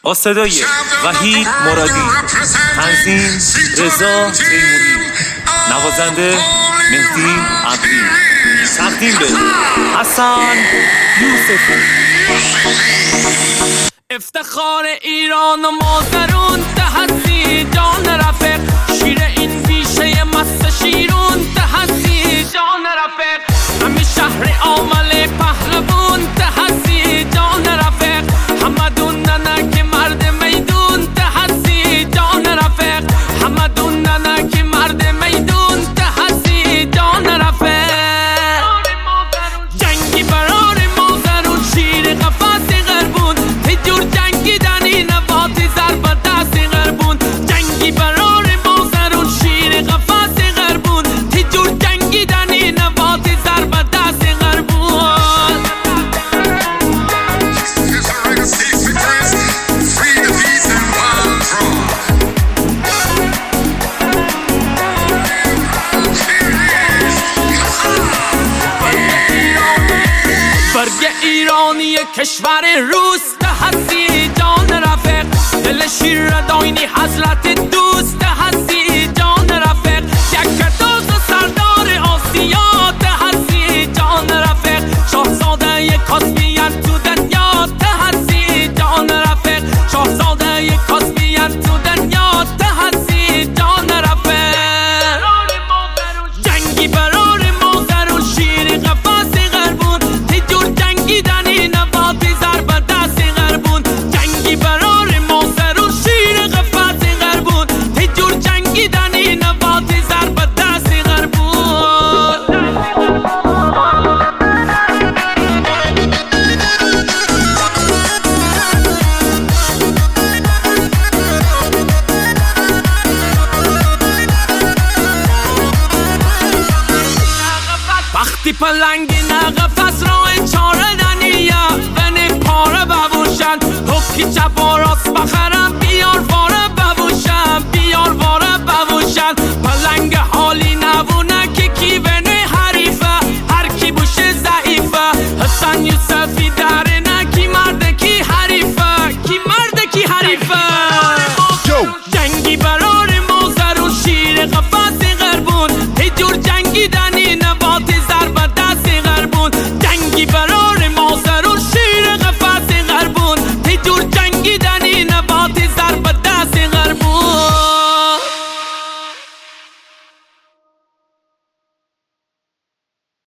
با صدای وحید مرادی، تنظیم رضا تیموری، نوازنده مهدی عبدی، تقدیم به حسن یوسفی. افتخار ایران و مازرون تحسی جان رفیق، شیر این بیشه مست شیرون تحسی جان رفیق، همین شهر آمل پهلوون تحسی جان رفیق، همدون ننک مرد میدون تحسی جان رفیق، همدون ننک مرد میدون تحسی جان رفیق. جنگی برار مازرون شیر قفس غربون، هجور جنگیدنی نبات ضرب دست غربون، جنگی برار مازرون شیر قفس غربون، هجور جنگیدنی نبات ضرب دست غربون. برگ ایرانی کشور روس تحسی جان رفیق، دل شیر داینی حضرت دوست تحسی جان رفیق، یک دوز سردار آسیا تحسی جان رفیق، شاهزاده کاسپین تو دنیا تحسی جان رفیق، شاهزاده کاسپین تو دنیا تحسی جان رفیق. جنگی برار مازرون شیر قفس غربون، هجور جنگیدنی نبات ضرب دست غربون، جنگی برار مازرون شیر قفس غربون، هجور جنگیدنی نبات ضرب دست غربون. وقتی پلنگی نقفس راه چاره دنیه بنی پاره ببوشن، حکی چپ و راست بخرم بیار واره ببوشن، بیار واره ببوشن، پلنگ حالی نبونه که کی بنی حریفه، هر کی بوشه ضعیفه. حسن یوسفی در